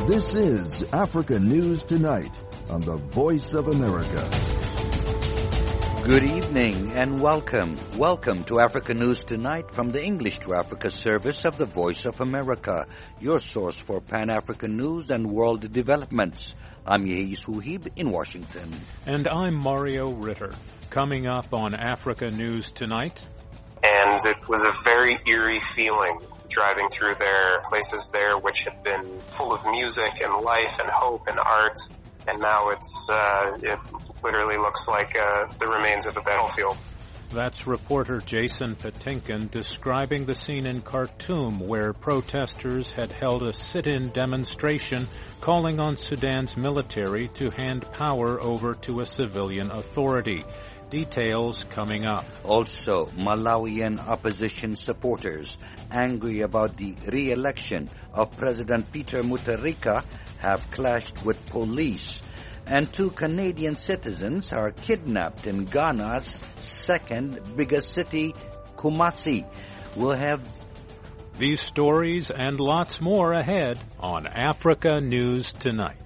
This is Africa News Tonight on the Voice of America. Good evening and welcome. Welcome to Africa News Tonight from the English to Africa service of the Voice of America, your source for Pan-African news and world developments. I'm Yehis Huhib in Washington. And I'm Mario Ritter. Coming up on Africa News Tonight. And it was a very eerie feeling driving through their places there, which had been full of music and life and hope and art. And now it literally looks like the remains of a battlefield. That's reporter Jason Patinkin describing the scene in Khartoum where protesters had held a sit-in demonstration calling on Sudan's military to hand power over to a civilian authority. Details coming up. Also, Malawian opposition supporters angry about the re-election of President Peter Mutharika have clashed with police. And 2 Canadian citizens are kidnapped in Ghana's second biggest city, Kumasi. We'll have these stories and lots more ahead on Africa News Tonight.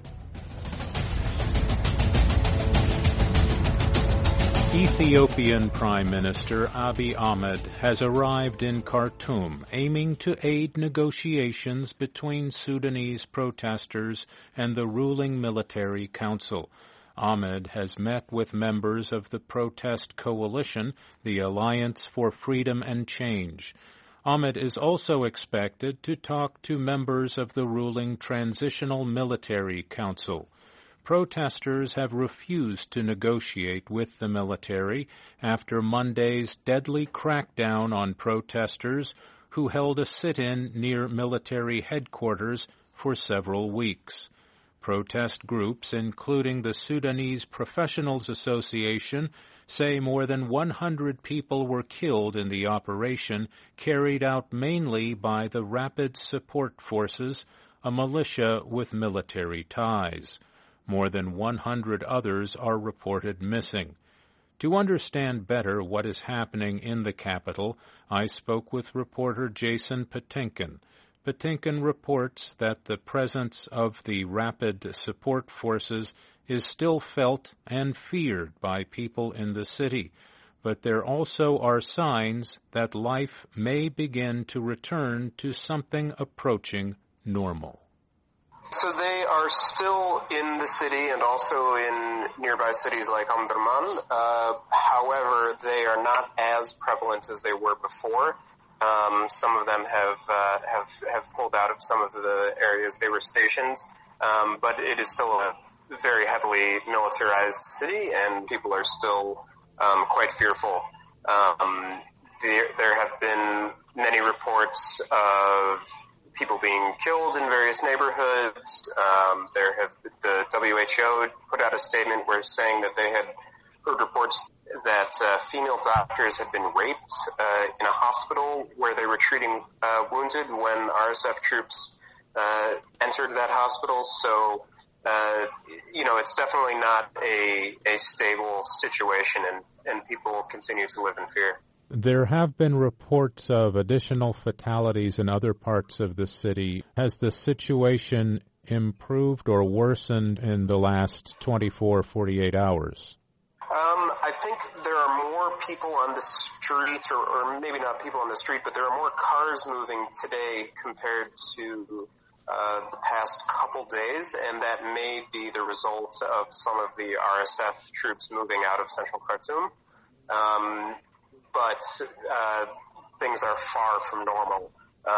Ethiopian Prime Minister Abiy Ahmed has arrived in Khartoum, aiming to aid negotiations between Sudanese protesters and the ruling military council. Ahmed has met with members of the protest coalition, the Alliance for Freedom and Change. Ahmed is also expected to talk to members of the ruling Transitional Military Council. Protesters have refused to negotiate with the military after Monday's deadly crackdown on protesters who held a sit-in near military headquarters for several weeks. Protest groups, including the Sudanese Professionals Association, say more than 100 people were killed in the operation carried out mainly by the Rapid Support Forces, a militia with military ties. More than 100 others are reported missing. To understand better what is happening in the capital, I spoke with reporter Jason Patinkin. Patinkin reports that the presence of the Rapid Support Forces is still felt and feared by people in the city, but there also are signs that life may begin to return to something approaching normal. So they are still in the city and also in nearby cities like Omdurman. However, they are not as prevalent as they were before. Some of them have pulled out of some of the areas they were stationed, but it is still a very heavily militarized city, and people are still quite fearful. There have been many reports of people being killed in various neighborhoods. The WHO put out a statement where saying that they had heard reports that female doctors had been raped in a hospital where they were treating wounded when RSF troops entered that hospital. So, it's definitely not a stable situation, and people continue to live in fear. There have been reports of additional fatalities in other parts of the city. Has the situation improved or worsened in the last 24, 48 hours? I think there are more people on the street, or maybe not people on the street, but there are more cars moving today compared to the past couple days, and that may be the result of some of the RSF troops moving out of central Khartoum. But things are far from normal.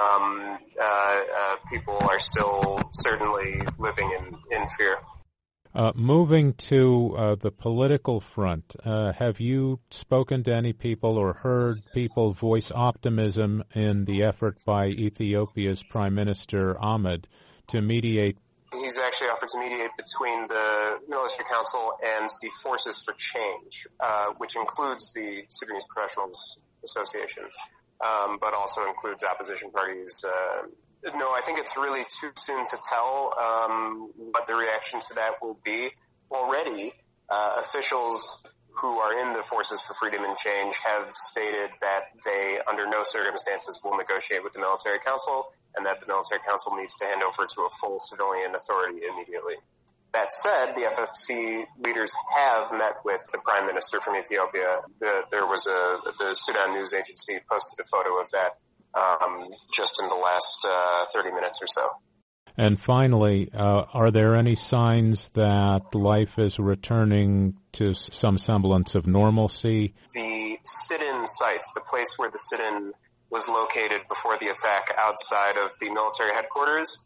People are still certainly living in fear. Moving to the political front, have you spoken to any people or heard people voice optimism in the effort by Ethiopia's Prime Minister Ahmed to mediate? He's actually offered to mediate between the Military Council and the Forces for Change, which includes the Sudanese Professionals Association, but also includes opposition parties. No, I think it's really too soon to tell what the reaction to that will be. Already, officials who are in the Forces for Freedom and Change have stated that they, under no circumstances, will negotiate with the Military Council, and that the military council needs to hand over to a full civilian authority immediately. That said, the FFC leaders have met with the prime minister from Ethiopia. The Sudan News Agency posted a photo of that just in the last 30 minutes or so. And finally, are there any signs that life is returning to some semblance of normalcy? The sit-in sites, the place where the sit-in was located before the attack outside of the military headquarters,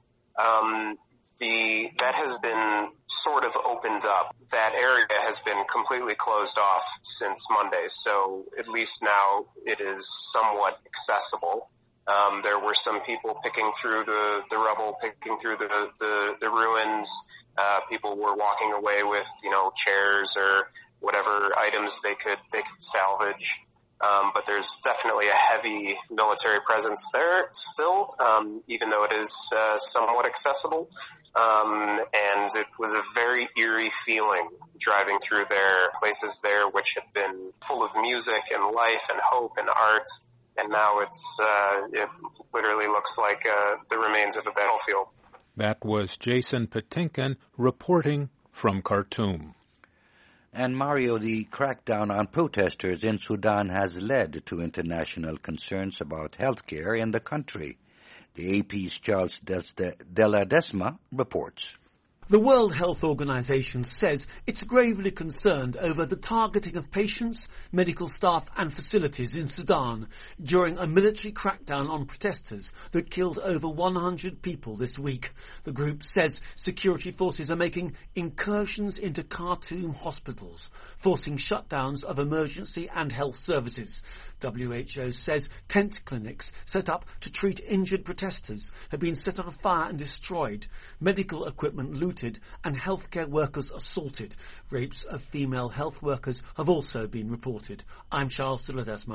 that has been sort of opened up. That area has been completely closed off since Monday, so at least now it is somewhat accessible. There were some people picking through the rubble, picking through the ruins. People were walking away with, chairs or whatever items they could salvage. But there's definitely a heavy military presence there still, even though it is somewhat accessible. And it was a very eerie feeling driving through places there which had been full of music and life and hope and art. And now it literally looks like the remains of a battlefield. That was Jason Patinkin reporting from Khartoum. And Mario, the crackdown on protesters in Sudan has led to international concerns about health care in the country. The AP's Charles de la Desma reports. The World Health Organization says it's gravely concerned over the targeting of patients, medical staff and facilities in Sudan during a military crackdown on protesters that killed over 100 people this week. The group says security forces are making incursions into Khartoum hospitals, forcing shutdowns of emergency and health services. WHO says tent clinics set up to treat injured protesters have been set on fire and destroyed, medical equipment looted and healthcare workers assaulted. Rapes of female health workers have also been reported. I'm Charles de la Desma.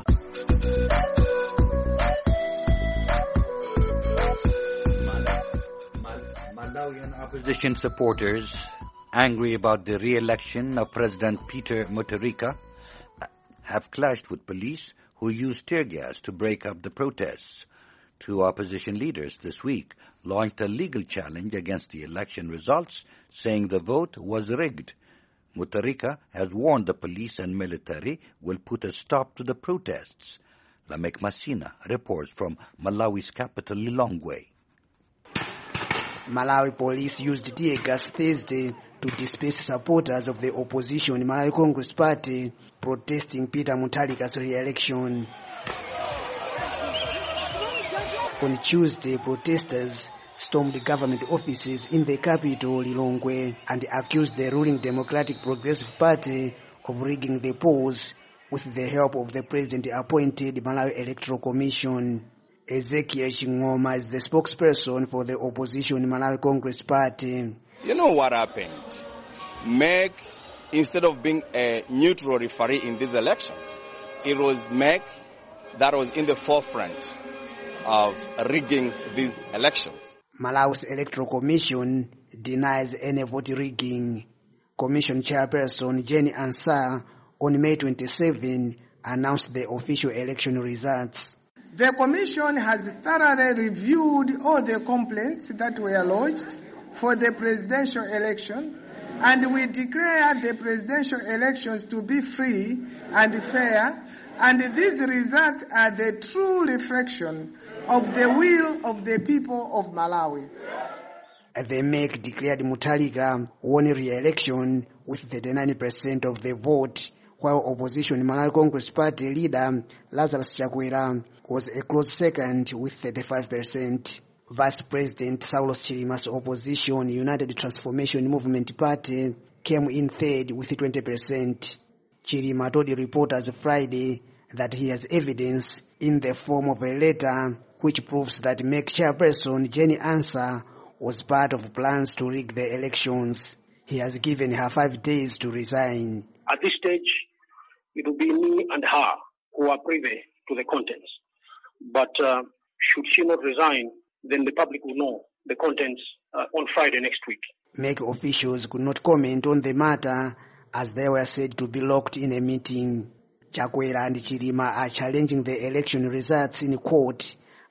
Malawian opposition supporters, angry about the re-election of President Peter Mutharika, have clashed with police who used tear gas to break up the protests. Two opposition leaders this week launched a legal challenge against the election results, saying the vote was rigged. Mutharika has warned the police and military will put a stop to the protests. Lamek Masina reports from Malawi's capital, Lilongwe. Malawi police used tear gas Thursday to disperse supporters of the opposition Malawi Congress Party protesting Peter Mutharika's re-election. On Tuesday, protesters stormed government offices in the capital, Lilongwe, and accused the ruling Democratic Progressive Party of rigging the polls with the help of the president-appointed Malawi Electoral Commission. Ezekiel Chingoma is the spokesperson for the opposition Malawi Congress Party. You know what happened? MEC, instead of being a neutral referee in these elections, it was MEC that was in the forefront of rigging these elections. Malawi's Electoral Commission denies any vote rigging. Commission chairperson Jenny Ansah on May 27 announced the official election results. The Commission has thoroughly reviewed all the complaints that were lodged for the presidential election, and we declare the presidential elections to be free and fair, and these results are the true reflection of the will of the people of Malawi. The MEC declared Mutharika won re-election with 39% of the vote, while opposition Malawi Congress Party leader Lazarus Chakwera was a close second with 35%. Vice President Saulos Chilima's opposition United Transformation Movement Party came in third with 20%. Chilima told reporters Friday that he has evidence in the form of a letter which proves that MEC chairperson Jenny Ansah was part of plans to rig the elections. He has given her 5 days to resign. At this stage, it will be me and her who are privy to the contents. But should she not resign, then the public will know the contents on Friday next week. MEC officials could not comment on the matter as they were said to be locked in a meeting. Chakwera and Chilima are challenging the election results in court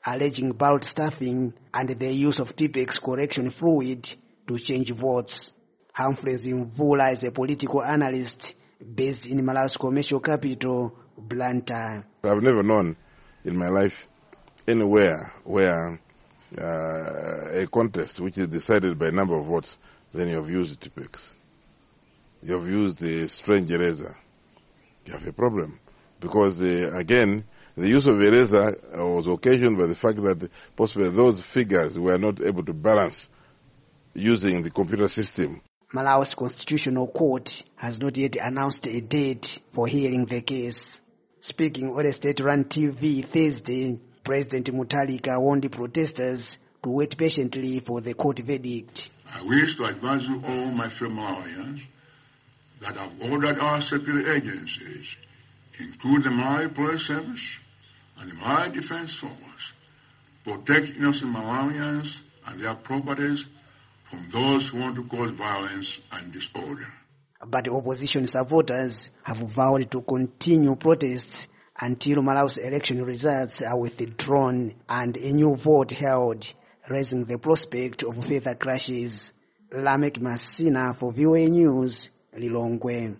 alleging ballot stuffing and the use of Tipex correction fluid to change votes. Humphreys Mvula is a political analyst based in Malawi's commercial capital, Blantyre. I've never known in my life anywhere where a contest which is decided by a number of votes, then you have used Tipex. You have used the strange eraser. You have a problem. Because, again, the use of eraser was occasioned by the fact that possibly those figures were not able to balance using the computer system. Malawi's Constitutional Court has not yet announced a date for hearing the case. Speaking on a state-run TV Thursday, President Mutharika warned the protesters to wait patiently for the court verdict. I wish to advise you all, my fellow Malawians, that I've ordered our security agencies, including the Malawi Police Service and the Malawi Defense Force, protect innocent Malawians and their properties from those who want to cause violence and disorder. But opposition supporters have vowed to continue protests until Malawi's election results are withdrawn and a new vote held, raising the prospect of further clashes. Lamek Masina for VOA News, Lilongwe.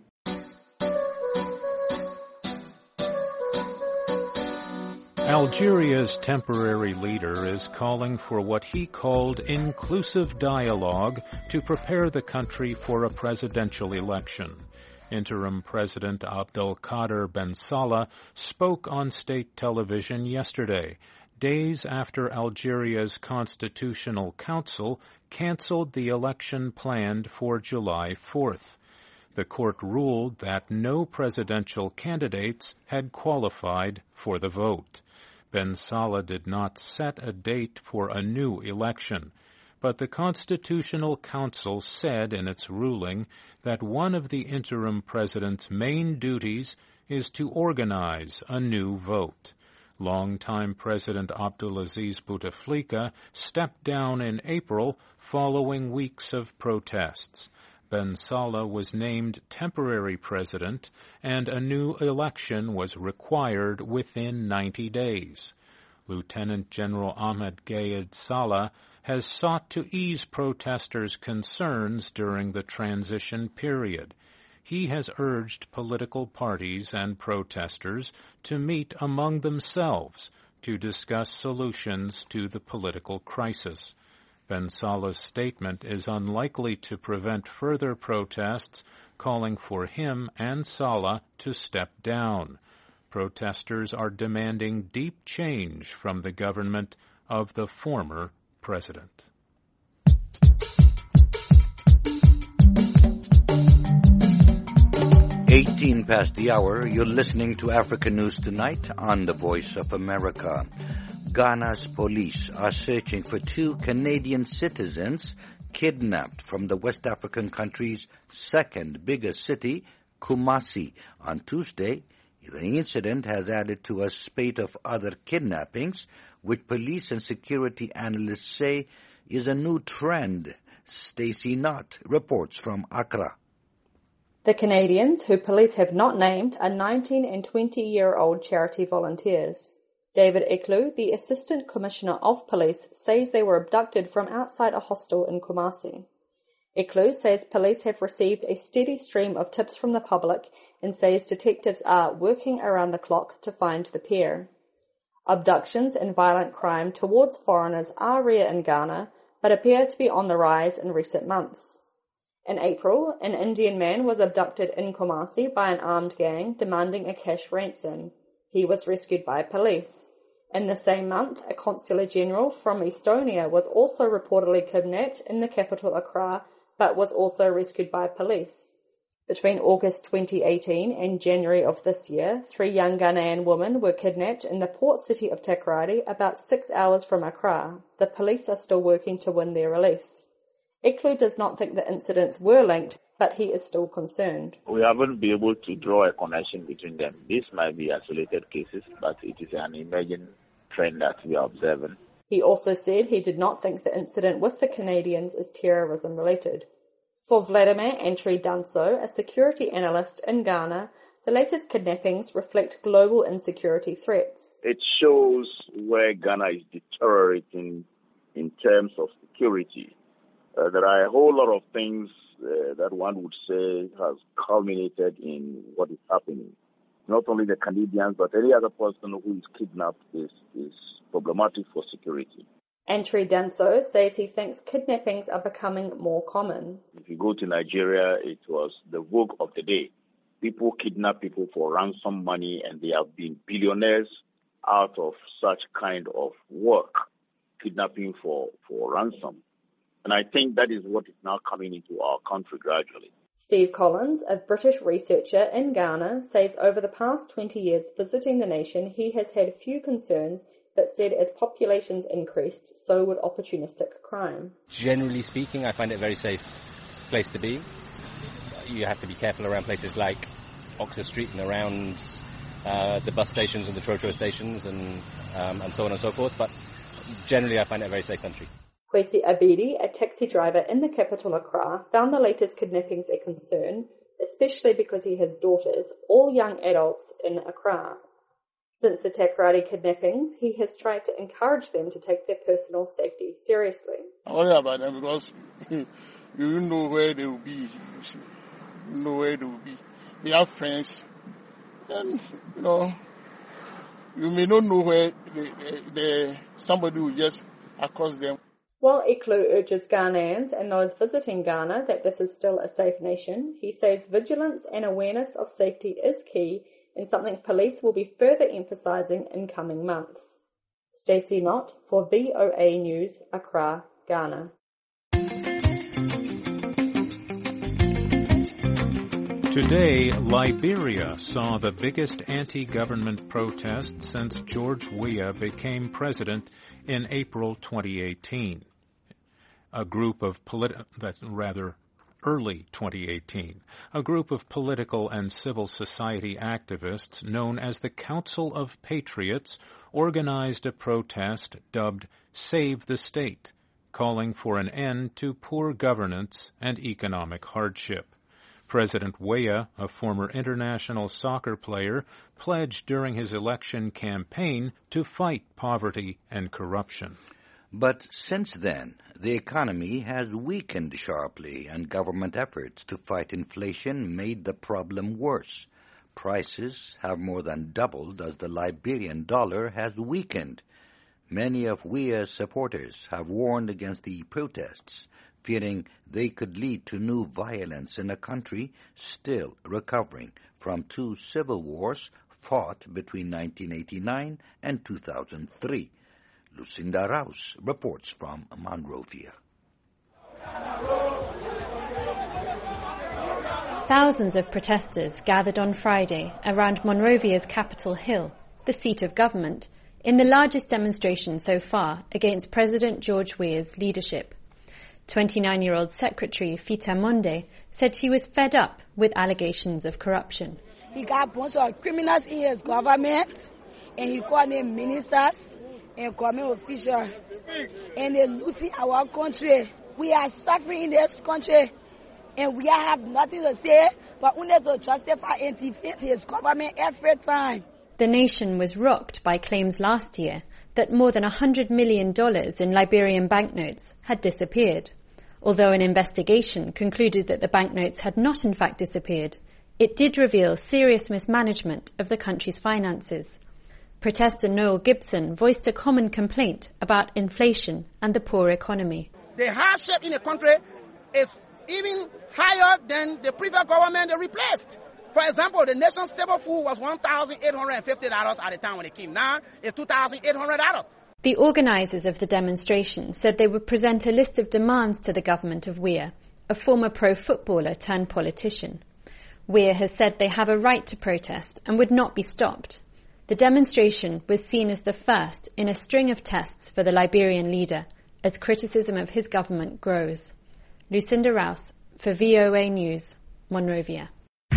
Algeria's temporary leader is calling for what he called inclusive dialogue to prepare the country for a presidential election. Interim President Abdelkader Ben Salah spoke on state television yesterday, days after Algeria's Constitutional Council canceled the election planned for July 4th. The court ruled that no presidential candidates had qualified for the vote. Ben Salah did not set a date for a new election, but the Constitutional Council said in its ruling that one of the interim president's main duties is to organize a new vote. Longtime President Abdulaziz Bouteflika stepped down in April following weeks of protests. Ben Salah was named temporary president, and a new election was required within 90 days. Lieutenant General Ahmed Gayed Salah has sought to ease protesters' concerns during the transition period. He has urged political parties and protesters to meet among themselves to discuss solutions to the political crisis. Ben Salah's statement is unlikely to prevent further protests, calling for him and Salah to step down. Protesters are demanding deep change from the government of the former president. 18 past the hour, you're listening to Africa News Tonight on the Voice of America. Ghana's police are searching for 2 Canadian citizens kidnapped from the West African country's second biggest city, Kumasi, on Tuesday. The incident has added to a spate of other kidnappings, which police and security analysts say is a new trend. Stacey Knott reports from Accra. The Canadians, who police have not named, are 19 and 20-year-old charity volunteers. David Eklu, the Assistant Commissioner of Police, says they were abducted from outside a hostel in Kumasi. Eklu says police have received a steady stream of tips from the public and says detectives are working around the clock to find the pair. Abductions and violent crime towards foreigners are rare in Ghana, but appear to be on the rise in recent months. In April, an Indian man was abducted in Kumasi by an armed gang demanding a cash ransom. He was rescued by police. In the same month, a consular general from Estonia was also reportedly kidnapped in the capital Accra, but was also rescued by police. Between August 2018 and January of this year, 3 young Ghanaian women were kidnapped in the port city of Takoradi, about 6 hours from Accra. The police are still working to win their release. Eklu does not think the incidents were linked, but he is still concerned. We haven't been able to draw a connection between them. This might be isolated cases, but it is an emerging trend that we are observing. He also said he did not think the incident with the Canadians is terrorism related. For Vladimir Antri Danso, a security analyst in Ghana, The latest kidnappings reflect global insecurity threats. It shows where Ghana is deteriorating in terms of security. There are a whole lot of things that one would say has culminated in what is happening. Not only the Canadians, but any other person who is kidnapped is problematic for security. Antri Danso says he thinks kidnappings are becoming more common. If you go to Nigeria, it was the vogue of the day. People kidnap people for ransom money, and they have been billionaires out of such kind of work, kidnapping for ransom. And I think that is what is now coming into our country gradually. Steve Collins, a British researcher in Ghana, says over the past 20 years visiting the nation, he has had few concerns, but said as populations increased, so would opportunistic crime. Generally speaking, I find it a very safe place to be. You have to be careful around places like Oxford Street and around the bus stations and the Trotro stations and so on and so forth, but generally I find it a very safe country. Kwesi Abidi, a taxi driver in the capital Accra, found the latest kidnappings a concern, especially because he has daughters, all young adults in Accra. Since the Takoradi kidnappings, he has tried to encourage them to take their personal safety seriously. I worry about them because you don't know where they will be. You know where they will be. They have friends, and you may not know where somebody will just across them. While Eklu urges Ghanaians and those visiting Ghana that this is still a safe nation, he says vigilance and awareness of safety is key and something police will be further emphasising in coming months. Stacey Knott for VOA News, Accra, Ghana. Today, Liberia saw the biggest anti-government protest since George Weah became president in April 2018. Early 2018. A group of political and civil society activists known as the Council of Patriots organized a protest dubbed Save the State, calling for an end to poor governance and economic hardship. President Weah, a former international soccer player, pledged during his election campaign to fight poverty and corruption. But since then, the economy has weakened sharply, and government efforts to fight inflation made the problem worse. Prices have more than doubled as the Liberian dollar has weakened. Many of Weah's supporters have warned against the protests, fearing they could lead to new violence in a country still recovering from two civil wars fought between 1989 and 2003. Lucinda Rouse reports from Monrovia. Thousands of protesters gathered on Friday around Monrovia's Capitol Hill, the seat of government, in the largest demonstration so far against President George Weah's leadership. 29-year-old Secretary Fita Monde said she was fed up with allegations of corruption. He got a bunch of criminals in his government, and he called them ministers and government officials, and they're looting our country. We are suffering in this country, and we have nothing to say, but we need to justify and defend his government every time. The nation was rocked by claims last year that more than $100 million in Liberian banknotes had disappeared. Although an investigation concluded that the banknotes had not in fact disappeared, it did reveal serious mismanagement of the country's finances. Protester Noel Gibson voiced a common complaint about inflation and the poor economy. The hardship in the country is even higher than the previous government they replaced. For example, the nation's staple food was $1,850 at the time when it came. Now it's $2,800. The organisers of the demonstration said they would present a list of demands to the government of Weah, a former pro-footballer turned politician. Weah has said they have a right to protest and would not be stopped. The demonstration was seen as the first in a string of tests for the Liberian leader as criticism of his government grows. Lucinda Rouse for VOA News, Monrovia.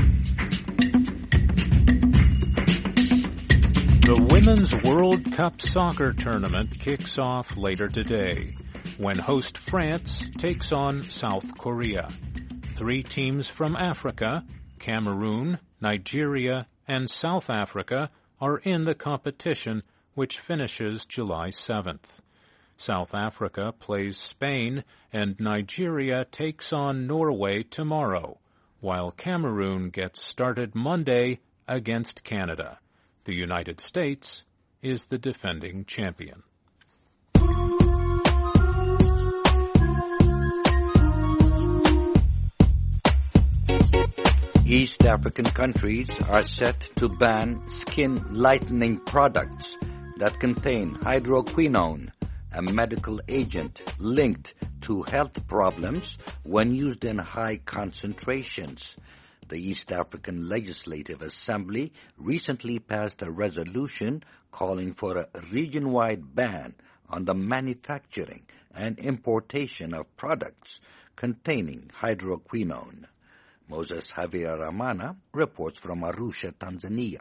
The Women's World Cup soccer tournament kicks off later today when host France takes on South Korea. 3 teams from Africa, Cameroon, Nigeria, and South Africa are in the competition, which finishes July 7th. South Africa plays Spain, and Nigeria takes on Norway tomorrow, while Cameroon gets started Monday against Canada. The United States is the defending champion. East African countries are set to ban skin lightening products that contain hydroquinone, a medical agent linked to health problems when used in high concentrations. The East African Legislative Assembly recently passed a resolution calling for a region-wide ban on the manufacturing and importation of products containing hydroquinone. Moses Javier Ramana reports from Arusha, Tanzania.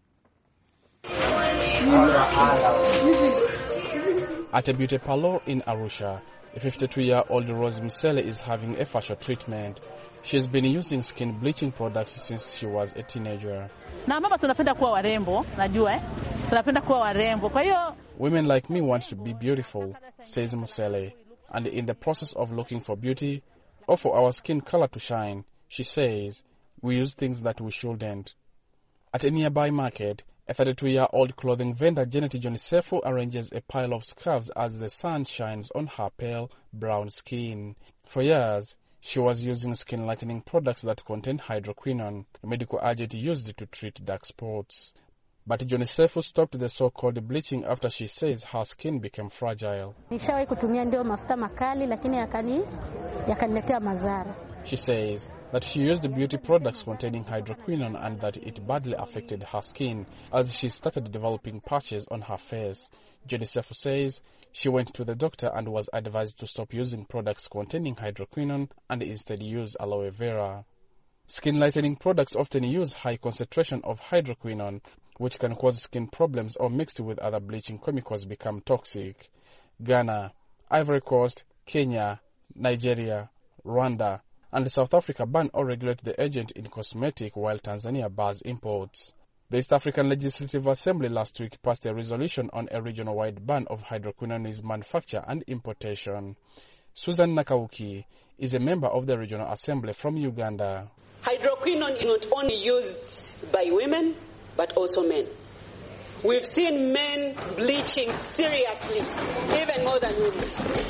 At a beauty parlor in Arusha, a 52-year-old Rose Msele is having a facial treatment. She has been using skin bleaching products since she was a teenager. Women like me want to be beautiful, says Msele, and in the process of looking for beauty or for our skin color to shine, she says, we use things that we shouldn't. At a nearby market, a 32-year-old clothing vendor, Janet Jonisefu, arranges a pile of scarves as the sun shines on her pale brown skin. For years, she was using skin lightening products that contain hydroquinone, a medical agent used to treat dark spots. But Jonisefu stopped the so-called bleaching after she says her skin became fragile. She says that she used beauty products containing hydroquinone and that it badly affected her skin as she started developing patches on her face. Jonisefu says she went to the doctor and was advised to stop using products containing hydroquinone and instead use aloe vera. Skin lightening products often use high concentration of hydroquinone, which can cause skin problems or mixed with other bleaching chemicals become toxic. Ghana, Ivory Coast, Kenya, Nigeria, Rwanda, and South Africa ban or regulate the agent in cosmetic, while Tanzania bars imports. The East African Legislative Assembly last week passed a resolution on a regional-wide ban of hydroquinone's manufacture and importation. Susan Nakauki is a member of the Regional Assembly from Uganda. Hydroquinone is not only used by women, but also men. We've seen men bleaching seriously, even more than women.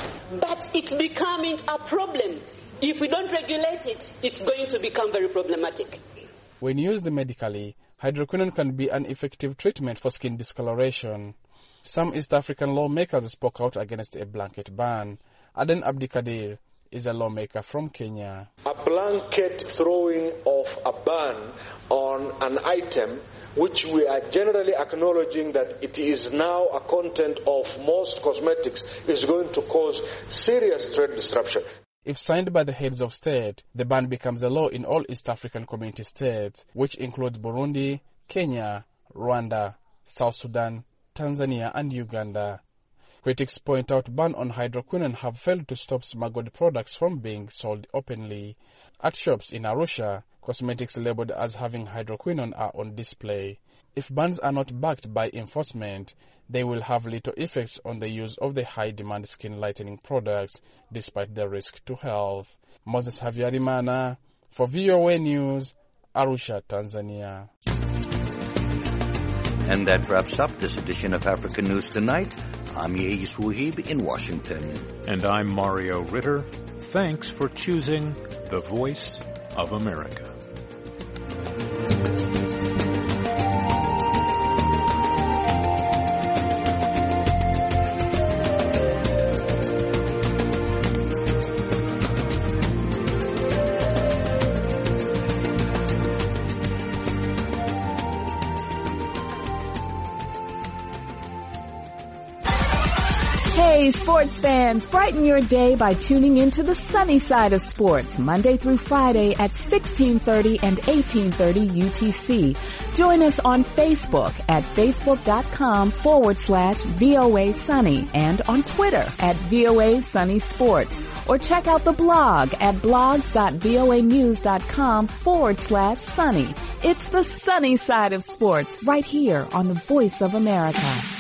But it's becoming a problem. If we don't regulate it, it's going to become very problematic. When used medically, hydroquinone can be an effective treatment for skin discoloration. Some East African lawmakers spoke out against a blanket ban. Aden Abdikadir is a lawmaker from Kenya. A blanket throwing of a ban on an item which we are generally acknowledging that it is now a content of most cosmetics is going to cause serious trade disruption. If signed by the heads of state, the ban becomes a law in all East African community states, which includes Burundi, Kenya, Rwanda, South Sudan, Tanzania, and Uganda. Critics point out ban on hydroquinone have failed to stop smuggled products from being sold openly. At shops in Arusha, cosmetics labeled as having hydroquinone are on display. If bans are not backed by enforcement, they will have little effects on the use of the high-demand skin lightening products, despite the risk to health. Moses Havyarimana for VOA News, Arusha, Tanzania. And that wraps up this edition of African News Tonight. I'm Yeis Wuhib in Washington. And I'm Mario Ritter. Thanks for choosing the Voice of America. Hey, Hey, sports fans, brighten your day by tuning into the sunny side of sports, Monday through Friday at 1630 and 1830 UTC. Join us on Facebook at facebook.com/VOA Sunny and on Twitter at VOA Sunny Sports. Or check out the blog at blogs.voanews.com/sunny. It's the sunny side of sports right here on the Voice of America.